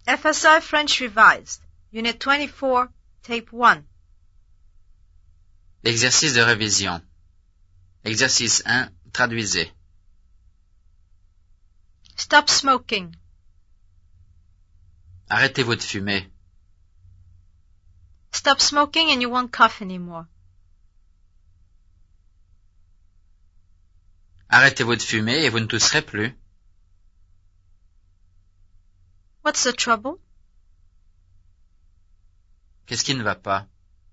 FSI French Revised, Unit 24, Tape 1. Exercice de révision. Exercice 1. Traduisez. Stop smoking. Arrêtez-vous de fumer. Stop smoking and you won't cough anymore. Arrêtez-vous de fumer et vous ne tousserez plus. What's the trouble? Qu'est-ce qui ne va pas?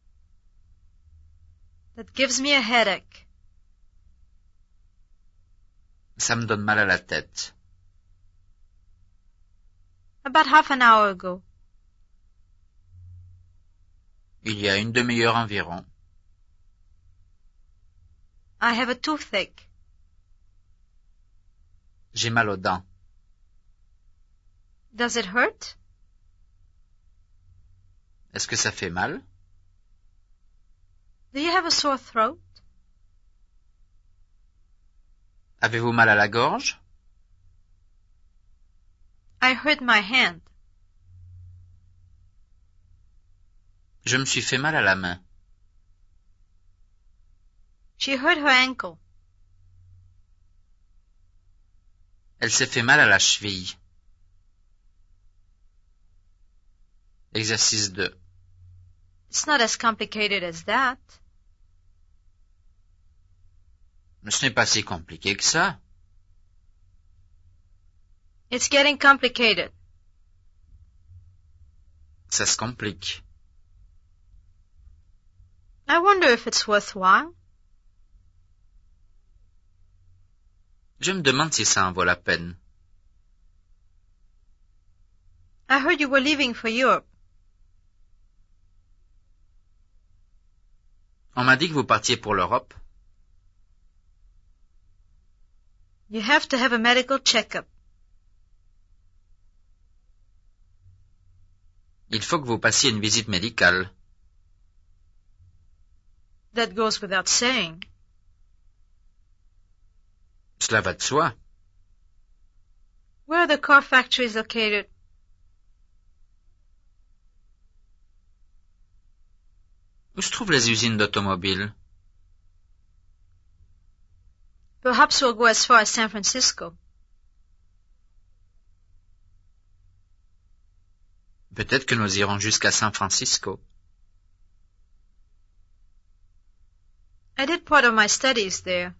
That gives me a headache. Ça me donne mal à la tête. About half an hour ago. Il y a une demi-heure environ. I have a toothache. J'ai mal aux dents. Does it hurt? Est-ce que ça fait mal? Do you have a sore throat? Avez-vous mal à la gorge? I hurt my hand. Je me suis fait mal à la main. She hurt her ankle. Elle s'est fait mal à la cheville. Exercice 2. It's not as complicated as that. Ce n'est pas si compliqué que ça. It's getting complicated. Ça se complique. I wonder if it's worthwhile. Je me demande si ça en vaut la peine. I heard you were leaving for Europe. On m'a dit que vous partiez pour l'Europe. You have to have a medical checkup. Il faut que vous passiez une visite médicale. That goes without saying. Cela va de soi. Where are the car factories located? Où se trouvent les usines d'automobiles? Perhaps we'll go as far as San Francisco. Peut-être que nous irons jusqu'à San Francisco. I did part of my studies there.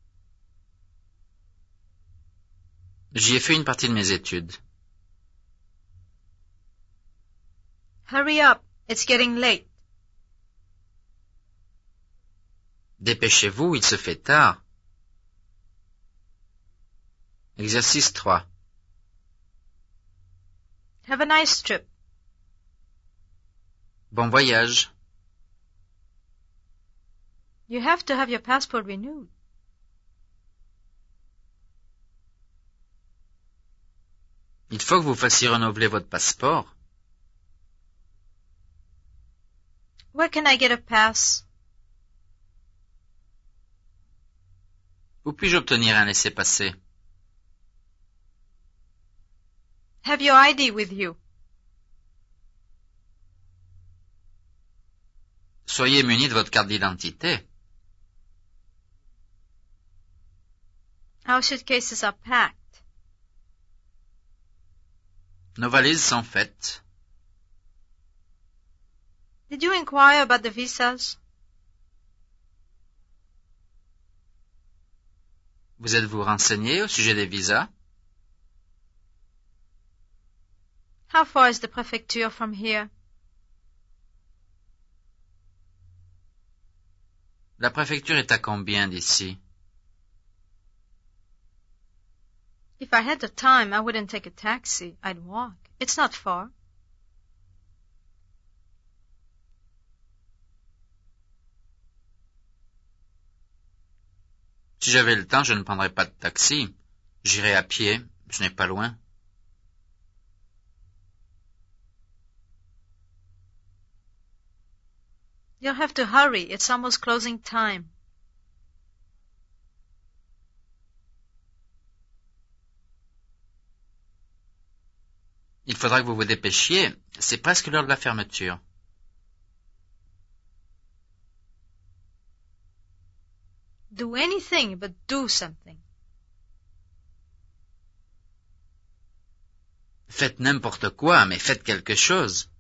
J'y ai fait une partie de mes études. Hurry up, it's getting late. Dépêchez-vous, il se fait tard. Exercice 3. Have a nice trip. Bon voyage. You have to have your passport renewed. Il faut que vous fassiez renouveler votre passeport. Where can I get a pass? Où puis-je obtenir un laissez-passer? Have your ID with you. Soyez muni de votre carte d'identité. Our suitcases are packed. Nos valises sont faites. Did you inquire about the visas? Vous êtes-vous renseigné au sujet des visas? How far is the prefecture from here? La préfecture est à combien d'ici? If I had the time, I wouldn't take a taxi. I'd walk. It's not far. Si j'avais le temps, je ne prendrais pas de taxi. J'irais à pied, ce n'est pas loin. You'll have to hurry. It's almost closing time. Il faudra que vous vous dépêchiez. C'est presque l'heure de la fermeture. Do anything, but do something. Faites n'importe quoi, mais faites quelque chose.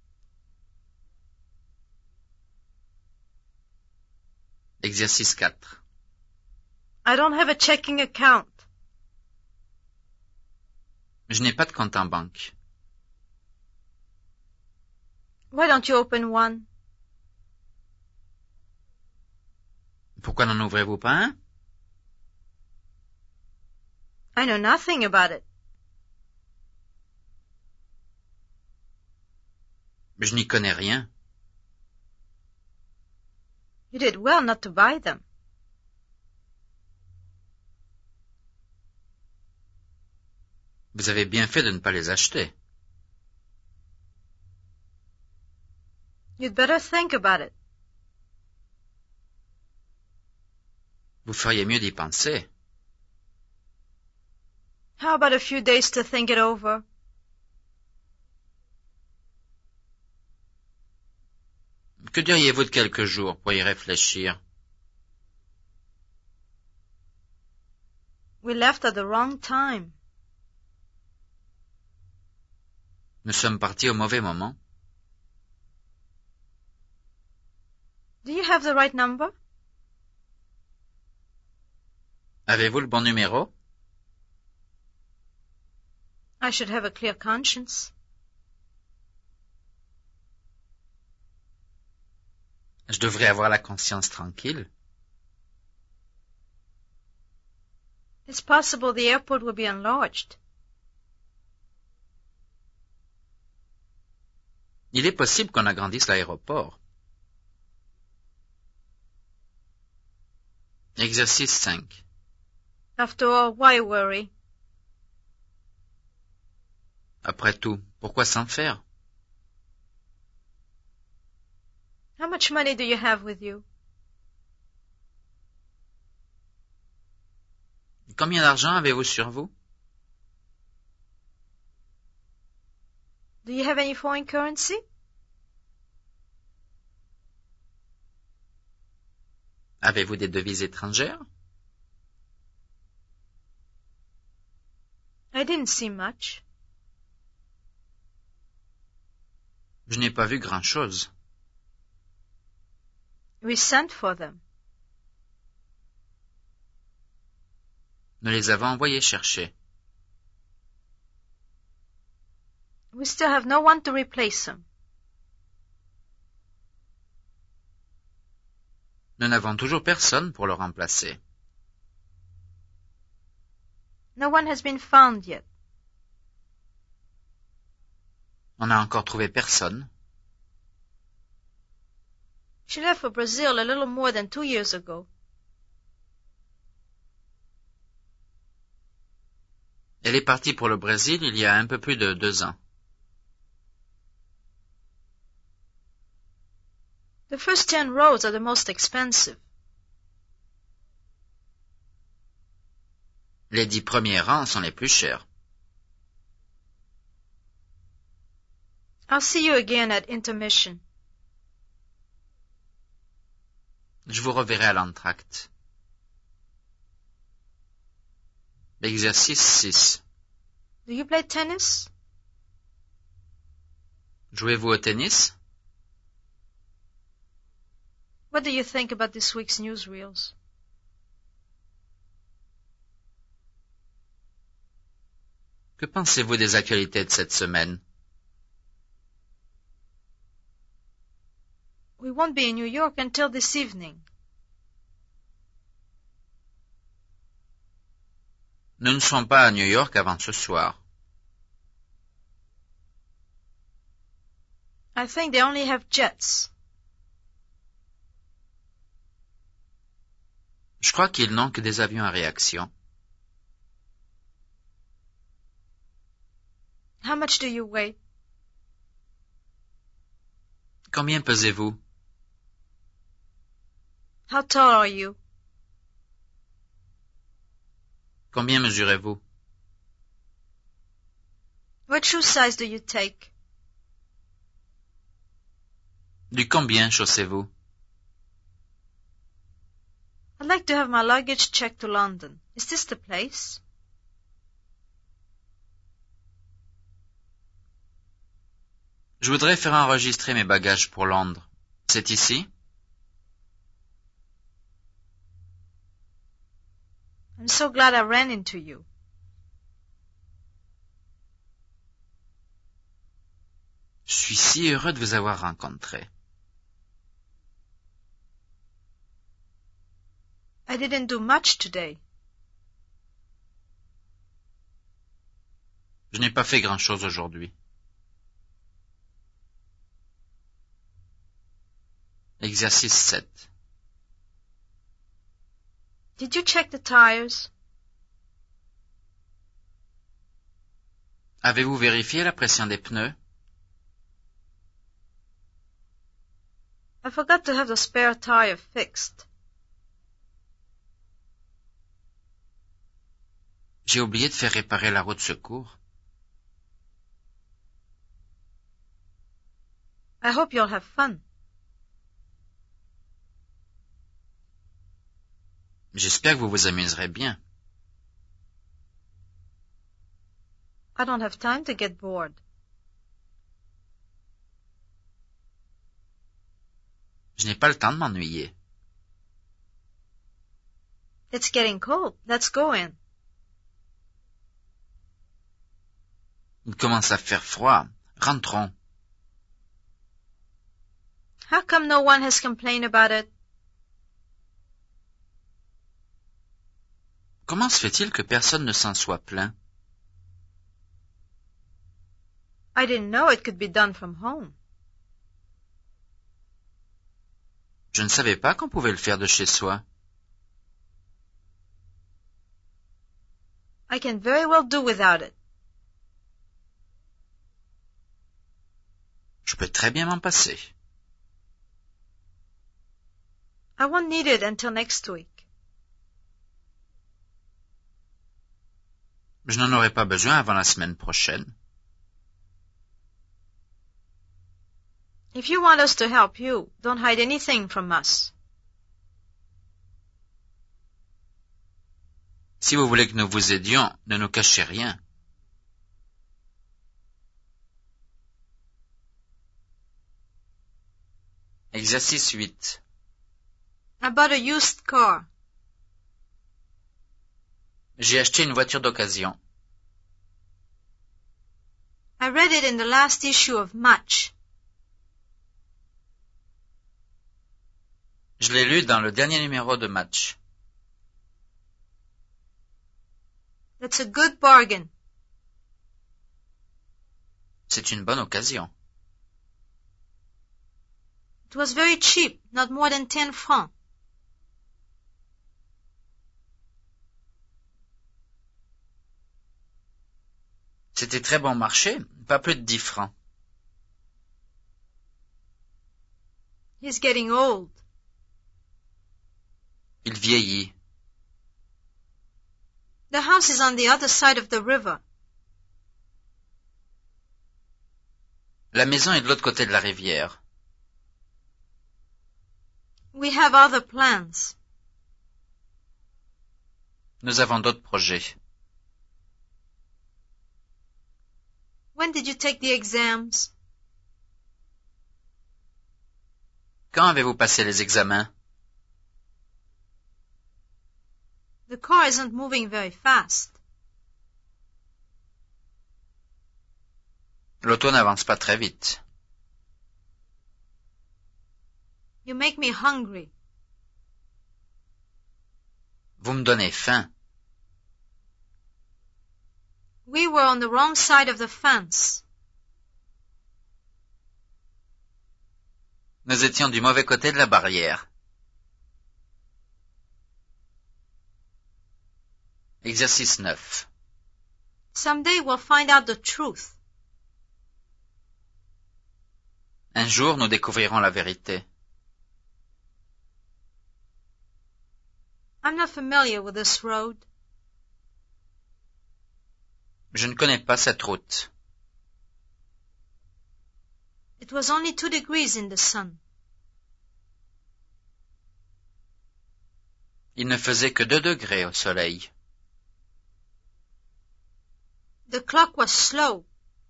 Exercice 4. I don't have a checking account. Je n'ai pas de compte en banque. Why don't you open one? Pourquoi n'en ouvrez-vous pas un? I know nothing about it. Je n'y connais rien. You did well not to buy them. Vous avez bien fait de ne pas les acheter. You'd better think about it. Vous feriez mieux d'y penser. How about a few days to think it over? Que diriez-vous de quelques jours pour y réfléchir? We left at the wrong time. Nous sommes partis au mauvais moment. Do you have the right number? Avez-vous le bon numéro? I should have a clear conscience. Je devrais avoir la conscience tranquille. It's possible the airport will be enlarged. Il est possible qu'on agrandisse l'aéroport. Exercice 5. After all, why worry? Après tout, pourquoi s'en faire? How much money do you have with you? Combien d'argent avez-vous sur vous? Do you have any foreign currency? Avez-vous des devises étrangères? I didn't see much. Je n'ai pas vu grand-chose. We sent for them. Nous les avons envoyés chercher. We still have no one to replace them. Nous n'avons toujours personne pour le remplacer. No one has been found yet. On n'a encore trouvé personne. She left for Brazil a little more than 2 years ago. Elle est partie pour le Brésil il y a un peu plus de 2 ans. The first 10 rows are the most expensive. Les 10 premiers rangs sont les plus chers. I'll see you again at intermission. Je vous reverrai à l'entracte. Exercice 6. Do you play tennis? Jouez-vous au tennis? What do you think about this week's newsreels? Que pensez-vous des actualités de cette semaine? We won't be in New York until this evening. Nous ne serons pas à New York avant ce soir. I think they only have jets. Je crois qu'ils n'ont que des avions à réaction. How much do you weigh? Combien pesez-vous? How tall are you? Combien mesurez-vous? What shoe size do you take? Du combien chaussez-vous? I'd like to have my luggage checked to London. Is this the place? Je voudrais faire enregistrer mes bagages pour Londres. C'est ici? I'm so glad I ran into you. Je suis si heureux de vous avoir rencontré. I didn't do much today. Je n'ai pas fait grand-chose aujourd'hui. Exercice 7. Did you check the tires? Avez-vous vérifié la pression des pneus? I forgot to have the spare tire fixed. J'ai oublié de faire réparer la roue de secours. I hope you'll have fun. J'espère que vous vous amuserez bien. I don't have time to get bored. Je n'ai pas le temps de m'ennuyer. It's getting cold. Let's go in. Il commence à faire froid. Rentrons. How come no one has complained about it? Comment se fait-il que personne ne s'en soit plaint? I didn't know it could be done from home. Je ne savais pas qu'on pouvait le faire de chez soi. I can very well do without it. Je peux très bien m'en passer. I won't need it until next week. Je n'en aurai pas besoin avant la semaine prochaine. If you want us to help you, don't hide anything from us. Si vous voulez que nous vous aidions, ne nous cachez rien. Exercice 8. I bought a used car. J'ai acheté une voiture d'occasion. I read it in the last issue of Match. Je l'ai lu dans le dernier numéro de Match. That's a good bargain. C'est une bonne occasion. It was very cheap, not more than 10 francs. C'était très bon marché, pas plus de 10 francs. He's getting old. Il vieillit. The house is on the other side of the river. La maison est de l'autre côté de la rivière. We have other plans. Nous avons d'autres projets. When did you take the exams? Quand avez-vous passé les examens? The car isn't moving very fast. L'auto n'avance pas très vite. You make me hungry. Vous me donnez faim. We were on the wrong side of the fence. Nous étions du mauvais côté de la barrière. Exercice 9. Someday we'll find out the truth. Un jour, nous découvrirons la vérité. I'm not familiar with this road. Je ne connais pas cette route. It was only 2 degrees in the sun. Il ne faisait que 2 degrés au soleil. The clock was slow.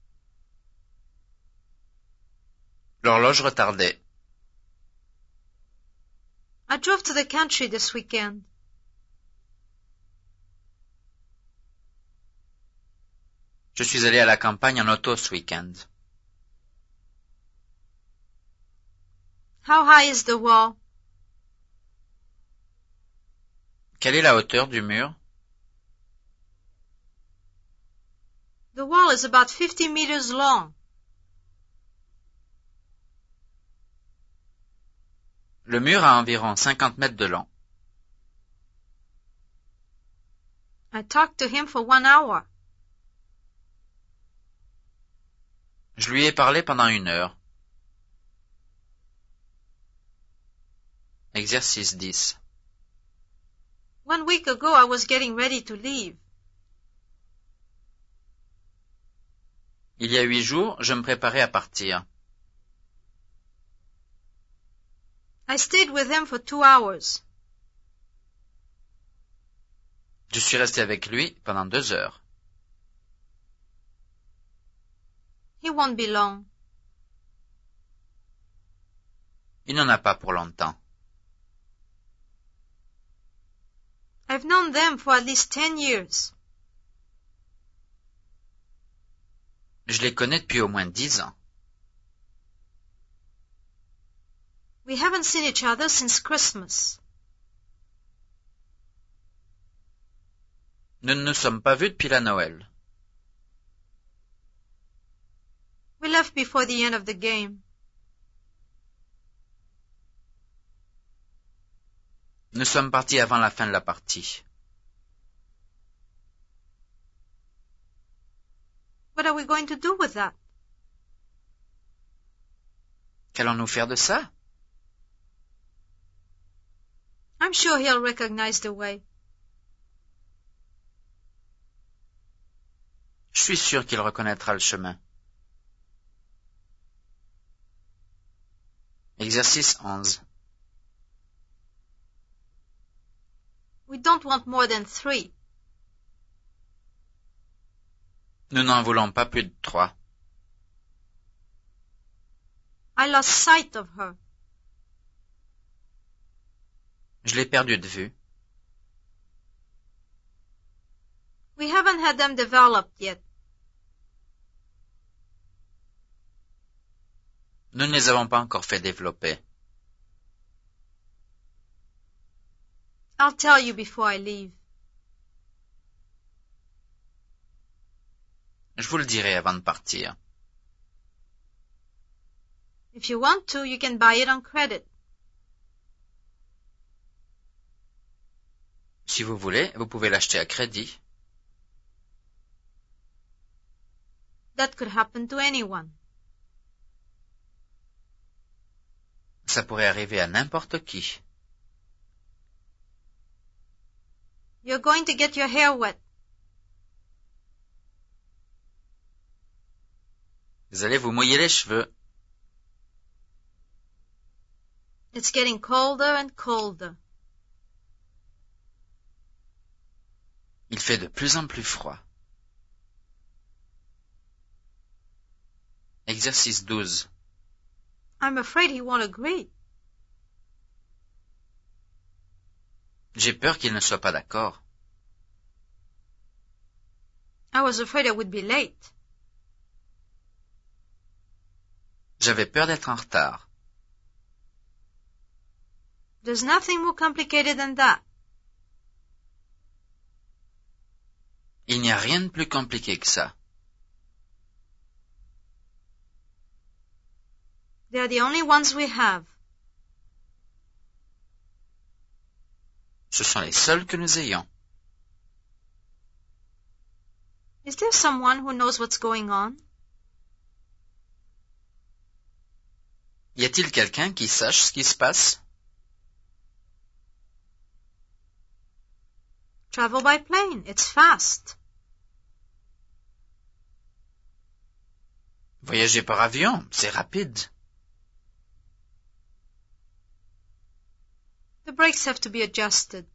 L'horloge retardait. I drove to the country this weekend. Je suis allé à la campagne en auto ce week-end. How high is the wall? Quelle est la hauteur du mur? The wall is about 50 meters long. Le mur a environ 50 mètres de long. I talked to him for 1 hour. Je lui ai parlé pendant 1 heure. Exercice 10. 1 week ago, I was getting ready to leave. Il y a 8 jours, je me préparais à partir. I stayed with him for 2 hours. Je suis resté avec lui pendant 2 heures. He won't be long. Il n'en a pas pour longtemps. I've known them for at least 10 years. Je les connais depuis au moins 10 ans. We haven't seen each other since Christmas. Nous ne nous sommes pas vus depuis la Noël. We left before the end of the game. Nous sommes partis avant la fin de la partie. What are we going to do with that? Qu'allons-nous faire de ça? I'm sure he'll recognize the way. Je suis sûr qu'il reconnaîtra le chemin. Exercice 11. We don't want more than 3. Nous n'en voulons pas plus de 3. I lost sight of her. Je l'ai perdu de vue. We haven't had them developed yet. Nous ne les avons pas encore fait développer. I'll tell you before I leave. Je vous le dirai avant de partir. If you want to, you can buy it on credit. Si vous voulez, vous pouvez l'acheter à crédit. That could happen to anyone. Ça pourrait arriver à n'importe qui. You're going to get your hair wet. Vous allez vous mouiller les cheveux. It's getting colder and colder. Il fait de plus en plus froid. Exercice 12. I'm afraid he won't agree. J'ai peur qu'il ne soit pas d'accord. I was afraid I would be late. J'avais peur d'être en retard. There's nothing more complicated than that. Il n'y a rien de plus compliqué que ça. They're the only ones we have. Ce sont les seuls que nous ayons. Is there someone who knows what's going on? Y a-t-il quelqu'un qui sache ce qui se passe? Travel by plane. It's fast. Voyager par avion, c'est rapide. The brakes have to be adjusted.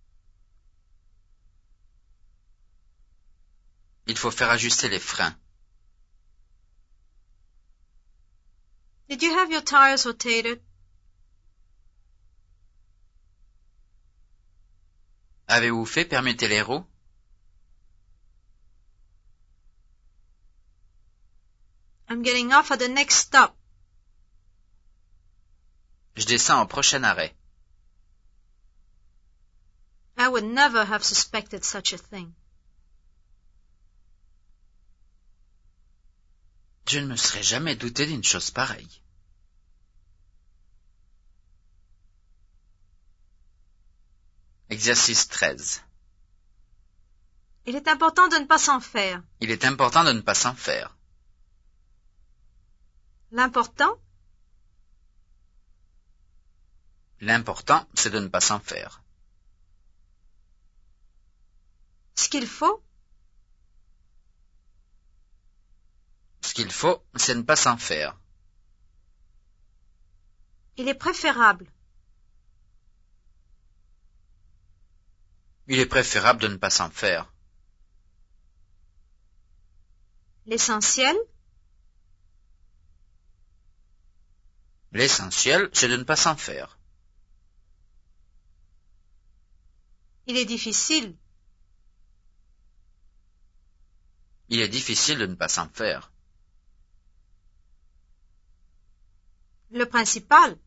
Il faut faire ajuster les freins. Did you have your tires rotated? Avez-vous fait permuter les roues? I'm getting off at the next stop. Je descends au prochain arrêt. I would never have suspected such a thing. Je ne me serais jamais douté d'une chose pareille. Exercice 13. Il est important de ne pas s'en faire. Il est important de ne pas s'en faire. L'important, L'important, c'est de ne pas s'en faire. ce qu'il faut, Ce qu'il faut, c'est ne pas s'en faire. il est préférable. Il est préférable de ne pas s'en faire. L'essentiel, L'essentiel, c'est de ne pas s'en faire. il est difficile. Il est difficile de ne pas s'en faire. Le principal,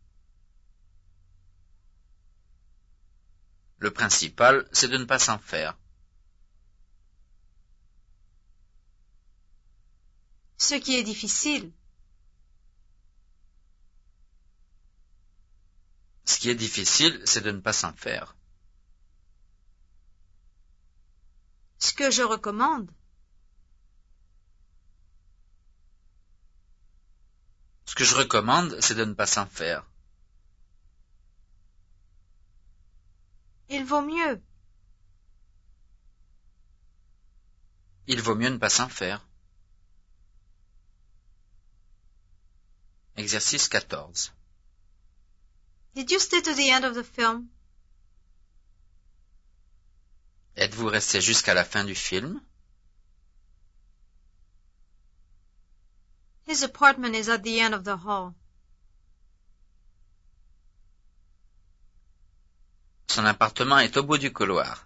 Le principal, c'est de ne pas s'en faire. ce qui est difficile. Ce qui est difficile, c'est de ne pas s'en faire. Ce que je recommande, Ce que je recommande, c'est de ne pas s'en faire. il vaut mieux. Il vaut mieux ne pas s'en faire. Exercice 14. Did you stay to the end of the film? Êtes-vous resté jusqu'à la fin du film? His apartment is at the end of the hall. Son appartement est au bout du couloir.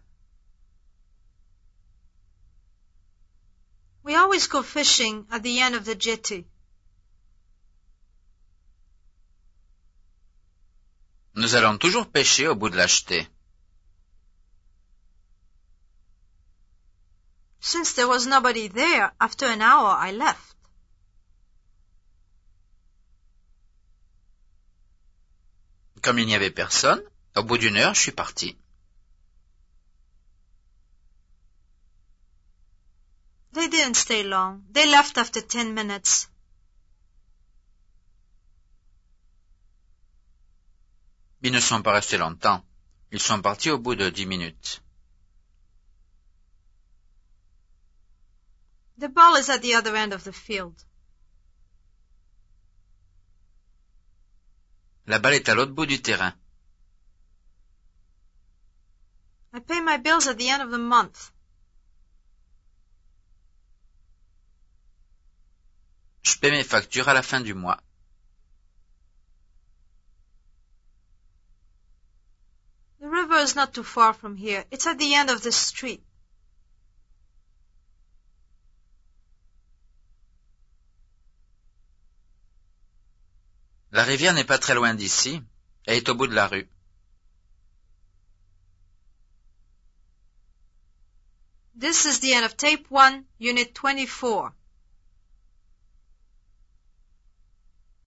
We always go fishing at the end of the jetty. Nous allons toujours pêcher au bout de la jetée. Since there was nobody there, after an hour I left. Comme il n'y avait personne, au bout d'une heure, je suis parti. They didn't stay long. They left after 10 minutes. Ils ne sont pas restés longtemps. Ils sont partis au bout de 10 minutes. The ball is at the other end of the field. La balle est à l'autre bout du terrain. I pay my bills at the end of the month. Je paie mes factures à la fin du mois. The river is not too far from here. It's at the end of the street. La rivière n'est pas très loin d'ici. Elle est au bout de la rue. This is the end of tape 1, unit 24.